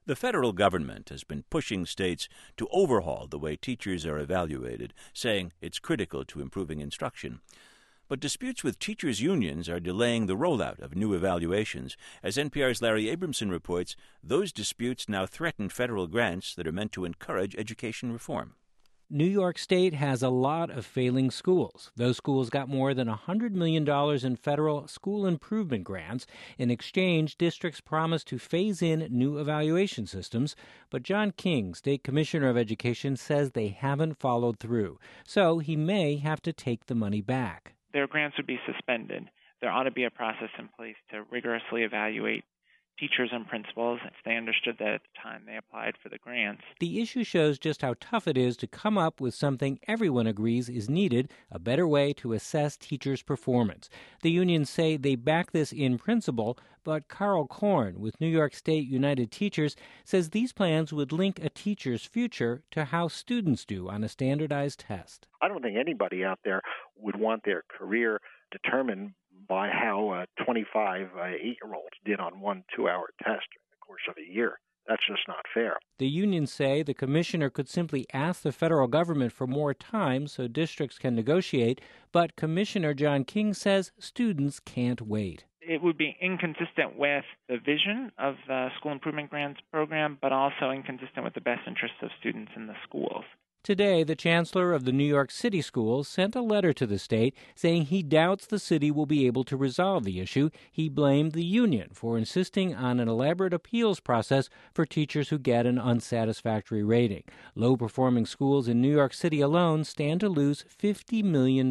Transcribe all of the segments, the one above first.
The federal government has been pushing states to overhaul the way teachers are evaluated, saying it's critical to improving instruction. But disputes with teachers' unions are delaying the rollout of new evaluations. As NPR's Larry Abramson reports, those disputes now threaten federal grants that are meant to encourage education reform. New York State has a lot of failing schools. Those schools got more than $100 million in federal school improvement grants. In exchange, districts promised to phase in new evaluation systems. But John King, State Commissioner of Education, says they haven't followed through. So he may have to take the money back. Their grants would be suspended. There ought to be a process in place to rigorously evaluate teachers and principals. They understood that at the time they applied for the grants. The issue shows just how tough it is to come up with something everyone agrees is needed, a better way to assess teachers' performance. The unions say they back this in principle, but Carl Korn with New York State United Teachers says these plans would link a teacher's future to how students do on a standardized test. I don't think anybody out there would want their career determined by how 25 8-year-olds did on one 2-hour test during the course of a year. That's just not fair. The unions say the commissioner could simply ask the federal government for more time so districts can negotiate, but Commissioner John King says students can't wait. It would be inconsistent with the vision of the School Improvement Grants program, but also inconsistent with the best interests of students in the schools. Today, the chancellor of the New York City schools sent a letter to the state saying he doubts the city will be able to resolve the issue. He blamed the union for insisting on an elaborate appeals process for teachers who get an unsatisfactory rating. Low-performing schools in New York City alone stand to lose $50 million.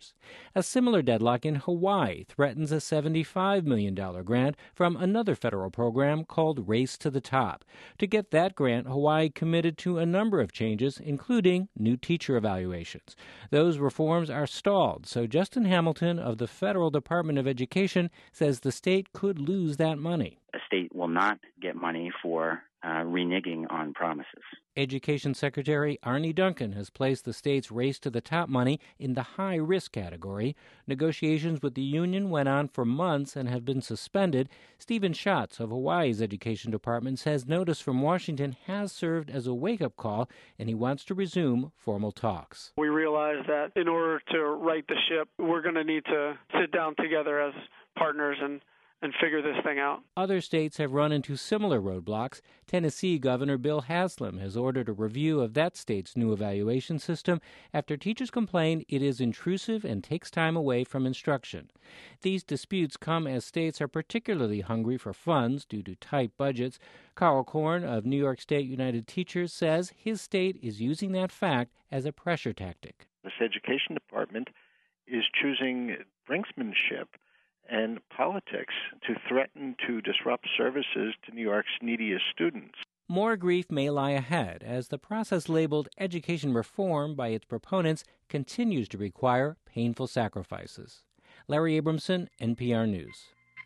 A similar deadlock in Hawaii threatens a $75 million grant from another federal program called Race to the Top. To get that grant, Hawaii committed to a number of changes, including new teacher evaluations. Those reforms are stalled, so Justin Hamilton of the Federal Department of Education says the state could lose that money. A state will not get money for reneging on promises. Education Secretary Arne Duncan has placed the state's Race to the Top money in the high-risk category. Negotiations with the union went on for months and have been suspended. Stephen Schatz of Hawaii's Education Department says notice from Washington has served as a wake-up call, and he wants to resume formal talks. We realize that in order to right the ship, we're going to need to sit down together as partners and figure this thing out. Other states have run into similar roadblocks. Tennessee Governor Bill Haslam has ordered a review of that state's new evaluation system after teachers complain it is intrusive and takes time away from instruction. These disputes come as states are particularly hungry for funds due to tight budgets. Carl Korn of New York State United Teachers says his state is using that fact as a pressure tactic. This education department is choosing brinksmanship and politics to threaten to disrupt services to New York's neediest students. More grief may lie ahead as the process labeled education reform by its proponents continues to require painful sacrifices. Larry Abramson, NPR News.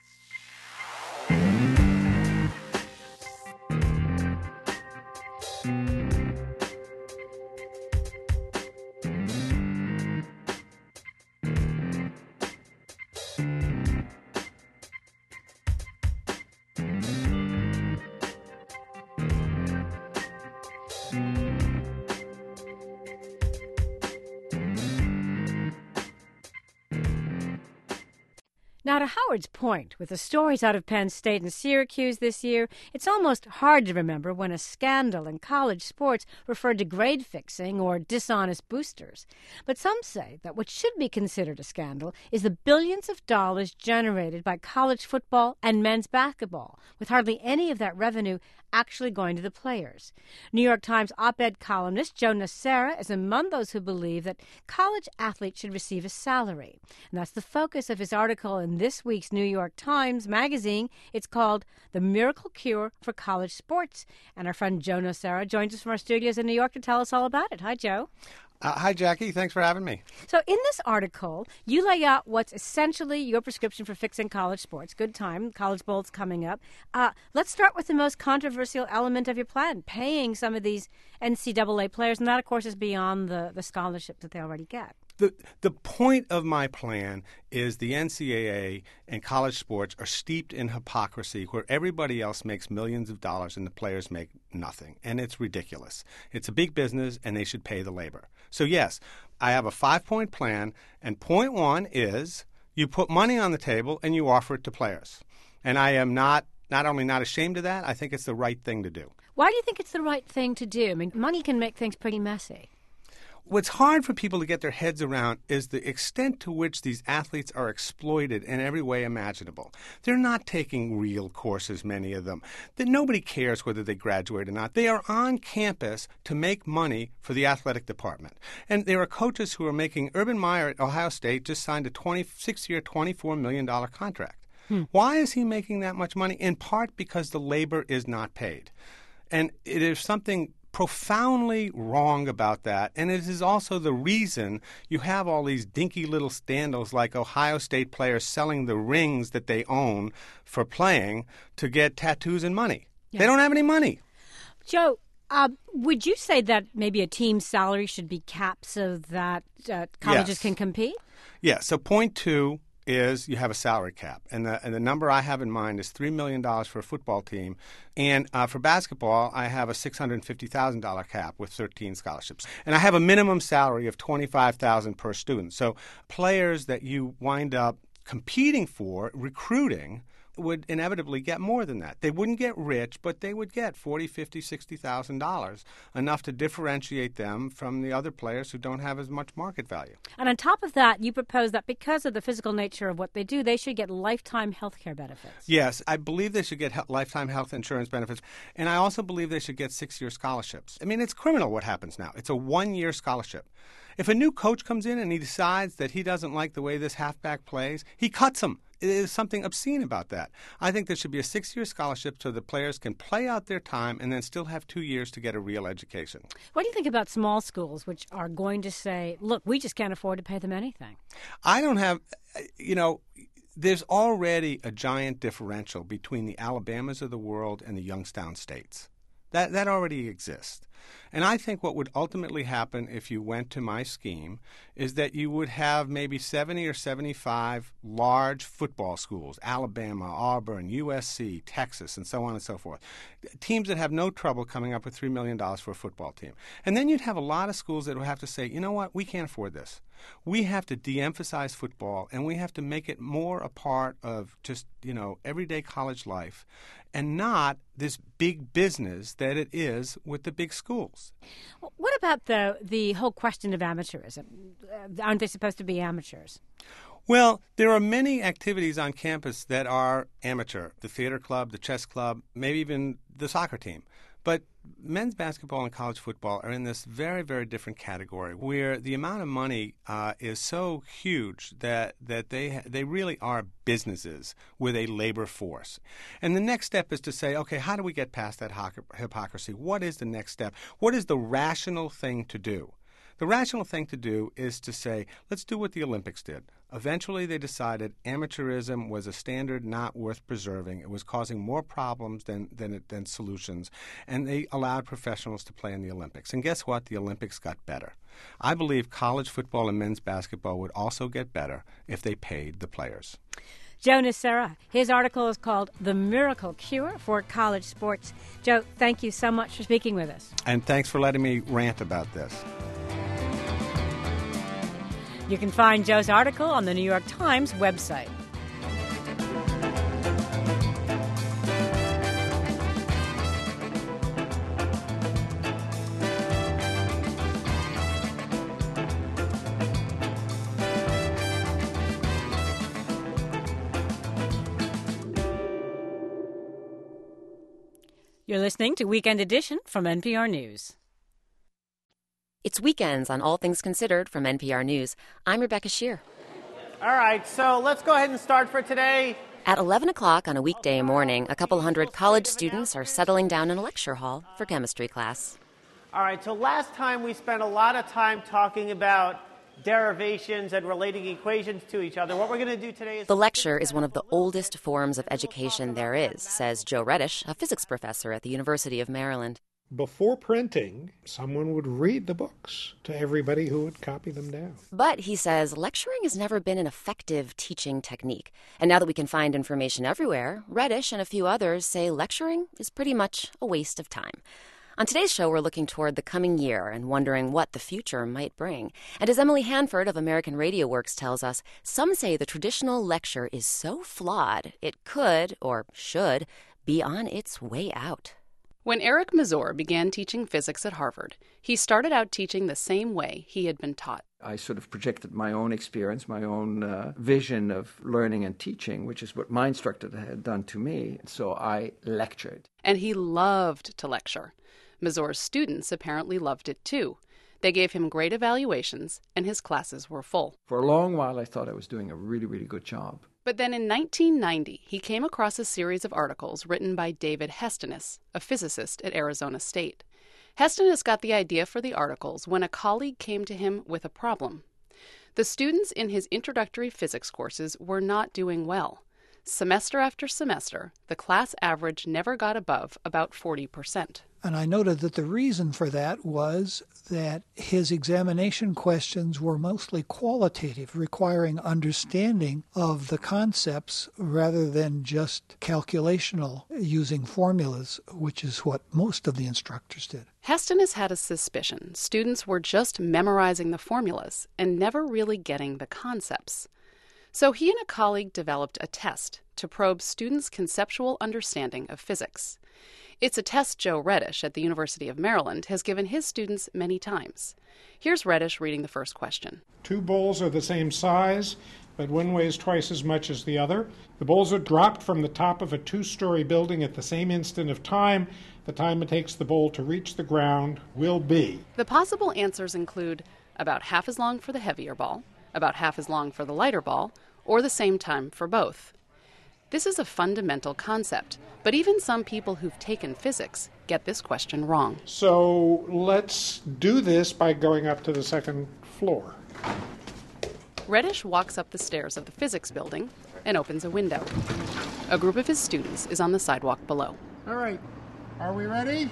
Now, to Howard's point, with the stories out of Penn State and Syracuse this year, it's almost hard to remember when a scandal in college sports referred to grade fixing or dishonest boosters. But some say that what should be considered a scandal is the billions of dollars generated by college football and men's basketball, with hardly any of that revenue actually going to the players. New York Times op-ed columnist Joe Nocera is among those who believe that college athletes should receive a salary. And that's the focus of his article in this week's New York Times Magazine. It's called The Miracle Cure for College Sports. And our friend Joe Nocera joins us from our studios in New York to tell us all about it. Hi, Joe. Hi, Jackie. Thanks for having me. So in this article, you lay out what's essentially your prescription for fixing college sports. Good time. College Bowl's coming up. Let's start with the most controversial element of your plan, paying some of these NCAA players. And that, of course, is beyond the scholarships that they already get. The point of my plan is the NCAA and college sports are steeped in hypocrisy where everybody else makes millions of dollars and the players make nothing. And it's ridiculous. It's a big business and they should pay the labor. So yes, I have a 5-point plan, and point 1 is you put money on the table and you offer it to players. And I am not only not ashamed of that, I think it's the right thing to do. Why do you think it's the right thing to do? I mean, money can make things pretty messy. What's hard for people to get their heads around is the extent to which these athletes are exploited in every way imaginable. They're not taking real courses, many of them. Nobody cares whether they graduate or not. They are on campus to make money for the athletic department. And there are coaches who are making. Urban Meyer at Ohio State just signed a 6-year, $24 million contract. Why is he making that much money? In part because the labor is not paid. And it is something profoundly wrong about that, and it is also the reason you have all these dinky little scandals like Ohio State players selling the rings that they own for playing to get tattoos and money. Yeah. They don't have any money. Joe, would you say that maybe a team's salary should be capped so that colleges can compete? Yeah, so point 2 is you have a salary cap. And the number I have in mind is $3 million for a football team. And for basketball, I have a $650,000 cap with 13 scholarships. And I have a minimum salary of $25,000 per student. So players that you wind up competing for, recruiting, would inevitably get more than that. They wouldn't get rich, but they would get $40,000, $50,000, $60,000, enough to differentiate them from the other players who don't have as much market value. And on top of that, you propose that because of the physical nature of what they do, they should get lifetime health care benefits. Yes, I believe they should get lifetime health insurance benefits, and I also believe they should get 6-year scholarships. I mean, it's criminal what happens now. It's a 1-year scholarship. If a new coach comes in and he decides that he doesn't like the way this halfback plays, he cuts him. There's something obscene about that. I think there should be a 6-year scholarship so the players can play out their time and then still have 2 years to get a real education. What do you think about small schools which are going to say, look, we just can't afford to pay them anything? I don't have, there's already a giant differential between the Alabamas of the world and the Youngstown states. That already exists. And I think what would ultimately happen if you went to my scheme is that you would have maybe 70 or 75 large football schools, Alabama, Auburn, USC, Texas, and so on and so forth. Teams that have no trouble coming up with $3 million for a football team. And then you'd have a lot of schools that would have to say, you know what, we can't afford this. We have to de-emphasize football, and we have to make it more a part of just, everyday college life and not this big business that it is with the big schools. What about the whole question of amateurism? Aren't they supposed to be amateurs? Well, there are many activities on campus that are amateur. The theater club, the chess club, maybe even the soccer team. But men's basketball and college football are in this very, very different category where the amount of money is so huge that they really are businesses with a labor force. And the next step is to say, okay, how do we get past that hypocrisy? What is the next step? What is the rational thing to do? The rational thing to do is to say, let's do what the Olympics did. Eventually, they decided amateurism was a standard not worth preserving. It was causing more problems than solutions, and they allowed professionals to play in the Olympics. And guess what? The Olympics got better. I believe college football and men's basketball would also get better if they paid the players. Joe Nocera. His article is called The Miracle Cure for College Sports. Joe, thank you so much for speaking with us. And thanks for letting me rant about this. You can find Joe's article on the New York Times website. You're listening to Weekend Edition from NPR News. It's Weekends on All Things Considered from NPR News. I'm Rebecca Shear. All right, so let's go ahead and start for today. At 11 o'clock on a weekday morning, a couple hundred college students are settling down in a lecture hall for chemistry class. All right, so last time we spent a lot of time talking about derivations and relating equations to each other. What we're going to do today is... The lecture is one of the oldest forms of education there is, says Joe Reddish, a physics professor at the University of Maryland. Before printing, someone would read the books to everybody who would copy them down. But he says lecturing has never been an effective teaching technique. And now that we can find information everywhere, Reddish and a few others say lecturing is pretty much a waste of time. On today's show, we're looking toward the coming year and wondering what the future might bring. And as Emily Hanford of American Radio Works tells us, some say the traditional lecture is so flawed it could, or should, be on its way out. When Eric Mazur began teaching physics at Harvard, he started out teaching the same way he had been taught. I sort of projected my own experience, my own vision of learning and teaching, which is what my instructor had done to me. So I lectured. And he loved to lecture. Mazur's students apparently loved it too. They gave him great evaluations, and his classes were full. For a long while, I thought I was doing a really, really good job. But then in 1990, he came across a series of articles written by David Hestenes, a physicist at Arizona State. Hestenes got the idea for the articles when a colleague came to him with a problem. The students in his introductory physics courses were not doing well. Semester after semester, the class average never got above about 40%. And I noted that the reason for that was that his examination questions were mostly qualitative, requiring understanding of the concepts rather than just calculational, using formulas, which is what most of the instructors did. Hestenes had a suspicion students were just memorizing the formulas and never really getting the concepts. So he and a colleague developed a test to probe students' conceptual understanding of physics. It's a test Joe Reddish at the University of Maryland has given his students many times. Here's Reddish reading the first question. Two bowls are the same size, but one weighs twice as much as the other. The bowls are dropped from the top of a two-story building at the same instant of time. The time it takes the bowl to reach the ground will be. The possible answers include about half as long for the heavier ball, about half as long for the lighter ball, or the same time for both. This is a fundamental concept, but even some people who've taken physics get this question wrong. So let's do this by going up to the second floor. Reddish walks up the stairs of the physics building and opens a window. A group of his students is on the sidewalk below. All right, are we ready?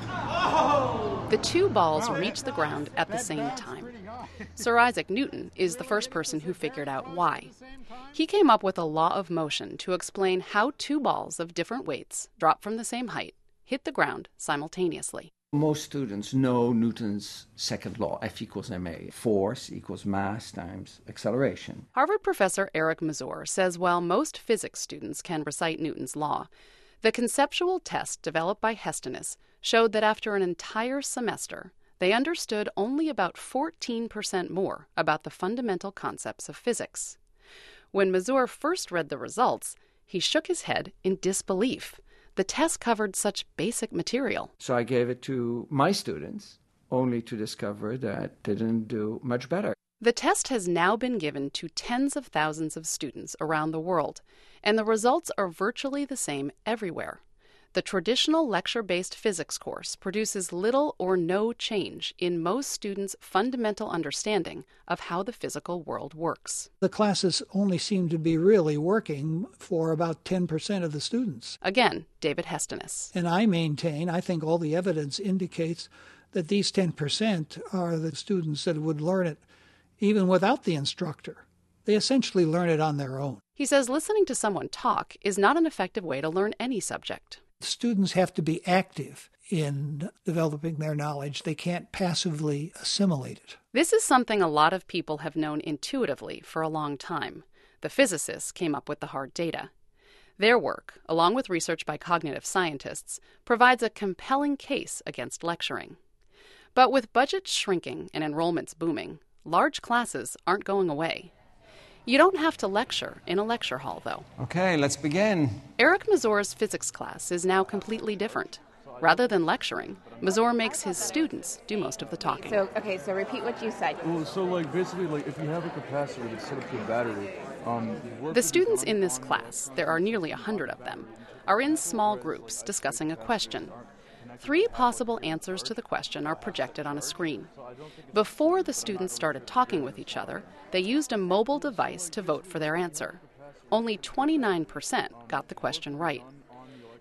The two balls reach the ground at the same time. Sir Isaac Newton is the first person who figured out why. He came up with a law of motion to explain how two balls of different weights, dropped from the same height, hit the ground simultaneously. Most students know Newton's second law, F equals ma. Force equals mass times acceleration. Harvard professor Eric Mazur says while most physics students can recite Newton's law, the conceptual test developed by Hestenes showed that after an entire semester, they understood only about 14% more about the fundamental concepts of physics. When Mazur first read the results, he shook his head in disbelief. The test covered such basic material. So I gave it to my students, only to discover that they didn't do much better. The test has now been given to tens of thousands of students around the world, and the results are virtually the same everywhere. The traditional lecture-based physics course produces little or no change in most students' fundamental understanding of how the physical world works. The classes only seem to be really working for about 10% of the students. Again, David Hestenes. And I think all the evidence indicates that these 10% are the students that would learn it even without the instructor. They essentially learn it on their own. He says listening to someone talk is not an effective way to learn any subject. Students have to be active in developing their knowledge. They can't passively assimilate it. This is something a lot of people have known intuitively for a long time. The physicists came up with the hard data. Their work, along with research by cognitive scientists, provides a compelling case against lecturing. But with budgets shrinking and enrollments booming, large classes aren't going away. You don't have to lecture in a lecture hall, though. Okay, let's begin. Eric Mazur's physics class is now completely different. Rather than lecturing, Mazur makes his students do most of the talking. So repeat what you said. Well, basically, if you have a capacitor that's set up to a battery, the students in this class, there are nearly 100 of them, are in small groups discussing a question. 3 possible answers to the question are projected on a screen. Before the students started talking with each other, they used a mobile device to vote for their answer. Only 29% got the question right.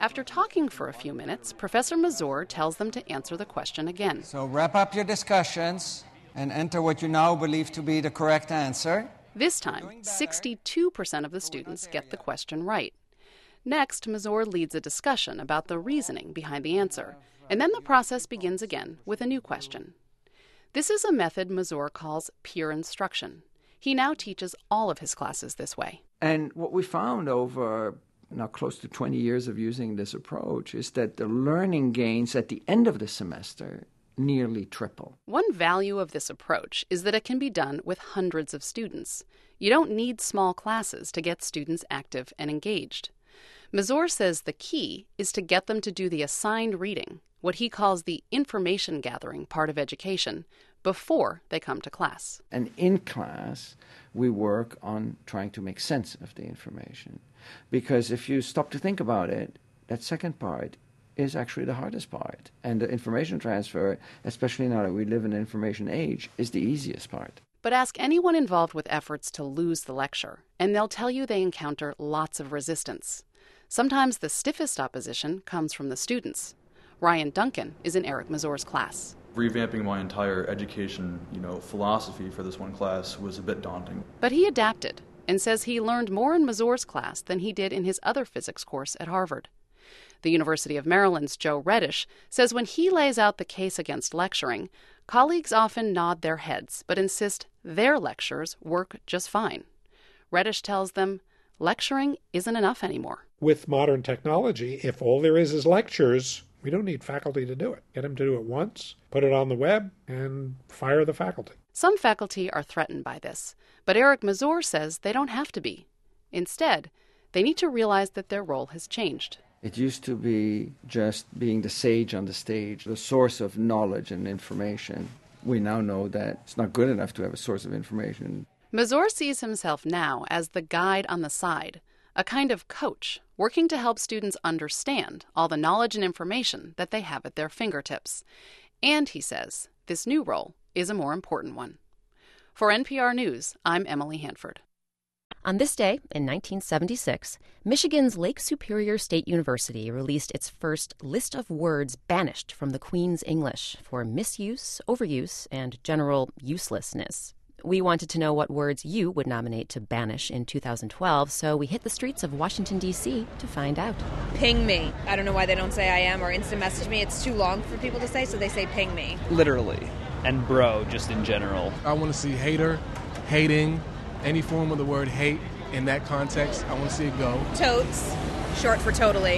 After talking for a few minutes, Professor Mazur tells them to answer the question again. So wrap up your discussions and enter what you now believe to be the correct answer. This time, 62% of the students get the question right. Next, Mazur leads a discussion about the reasoning behind the answer, and then the process begins again with a new question. This is a method Mazur calls peer instruction. He now teaches all of his classes this way. And what we found over now close to 20 years of using this approach is that the learning gains at the end of the semester nearly triple. One value of this approach is that it can be done with hundreds of students. You don't need small classes to get students active and engaged. Mazur says the key is to get them to do the assigned reading, what he calls the information gathering part of education, before they come to class. And in class, we work on trying to make sense of the information. Because if you stop to think about it, that second part is actually the hardest part. And the information transfer, especially now that we live in an information age, is the easiest part. But ask anyone involved with efforts to lose the lecture, and they'll tell you they encounter lots of resistance. Sometimes the stiffest opposition comes from the students. Ryan Duncan is in Eric Mazur's class. Revamping my entire education, philosophy for this one class was a bit daunting. But he adapted and says he learned more in Mazur's class than he did in his other physics course at Harvard. The University of Maryland's Joe Reddish says when he lays out the case against lecturing, colleagues often nod their heads but insist their lectures work just fine. Reddish tells them lecturing isn't enough anymore. With modern technology, if all there is lectures, we don't need faculty to do it. Get them to do it once, put it on the web, and fire the faculty. Some faculty are threatened by this, but Eric Mazur says they don't have to be. Instead, they need to realize that their role has changed. It used to be just being the sage on the stage, the source of knowledge and information. We now know that it's not good enough to have a source of information. Mazur sees himself now as the guide on the side, a kind of coach, working to help students understand all the knowledge and information that they have at their fingertips. And, he says, this new role is a more important one. For NPR News, I'm Emily Hanford. On this day, in 1976, Michigan's Lake Superior State University released its first list of words banished from the Queen's English for misuse, overuse, and general uselessness. We wanted to know what words you would nominate to banish in 2012, so we hit the streets of Washington, D.C. to find out. Ping me. I don't know why they don't say I am or instant message me. It's too long for people to say, so they say ping me. Literally. And bro, just in general. I want to see hater, hating, any form of the word hate in that context. I want to see it go. Totes, short for totally.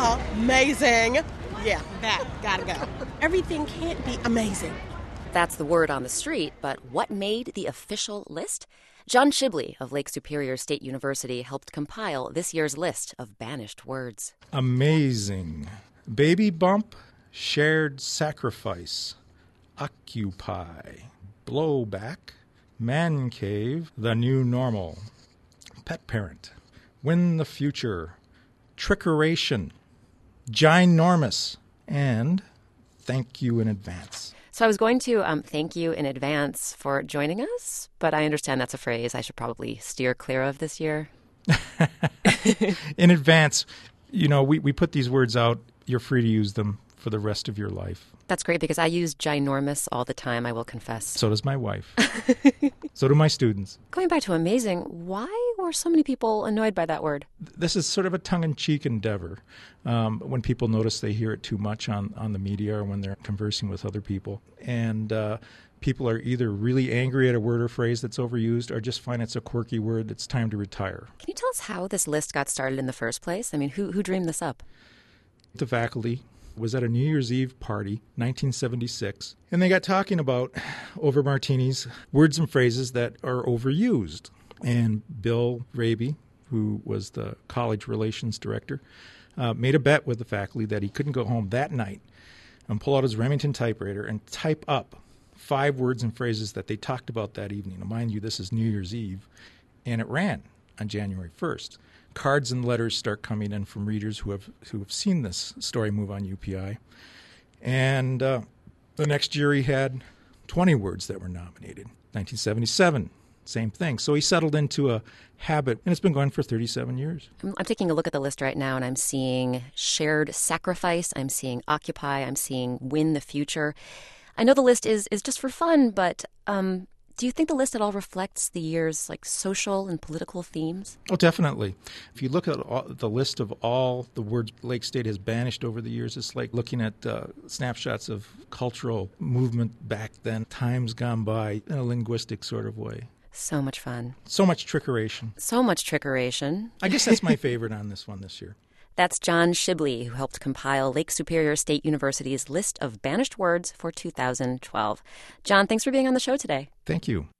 Amazing. Yeah, that gotta go. Everything can't be amazing. That's the word on the street, but what made the official list? John Shibley of Lake Superior State University helped compile this year's list of banished words. Amazing. Baby bump, shared sacrifice, occupy, blowback, man cave, the new normal, pet parent, win the future, trickeration, ginormous, and thank you in advance. So I was going to thank you in advance for joining us, but I understand that's a phrase I should probably steer clear of this year. In advance, we put these words out. You're free to use them for the rest of your life. That's great because I use ginormous all the time, I will confess. So does my wife. So do my students. Going back to amazing, why were so many people annoyed by that word? This is sort of a tongue-in-cheek endeavor. When people notice they hear it too much on the media or when they're conversing with other people. And people are either really angry at a word or phrase that's overused or just find it's a quirky word that's time to retire. Can you tell us how this list got started in the first place? I mean, who dreamed this up? The faculty was at a New Year's Eve party, 1976, and they got talking about, over martinis, words and phrases that are overused. And Bill Raby, who was the college relations director, made a bet with the faculty that he couldn't go home that night and pull out his Remington typewriter and type up 5 words and phrases that they talked about that evening. Now, mind you, this is New Year's Eve, and it ran on January 1st. Cards and letters start coming in from readers who have seen this story move on UPI. And the next year he had 20 words that were nominated. 1977, same thing. So he settled into a habit, and it's been going for 37 years. I'm taking a look at the list right now, and I'm seeing shared sacrifice, I'm seeing occupy, I'm seeing win the future. I know the list is just for fun, but do you think the list at all reflects the year's social and political themes? Oh, definitely. If you look at the list of all the words Lake State has banished over the years, it's like looking at snapshots of cultural movement back then, times gone by, in a linguistic sort of way. So much fun. So much trickeration. So much trickeration. I guess that's my favorite on this one this year. That's John Shibley, who helped compile Lake Superior State University's list of banished words for 2012. John, thanks for being on the show today. Thank you.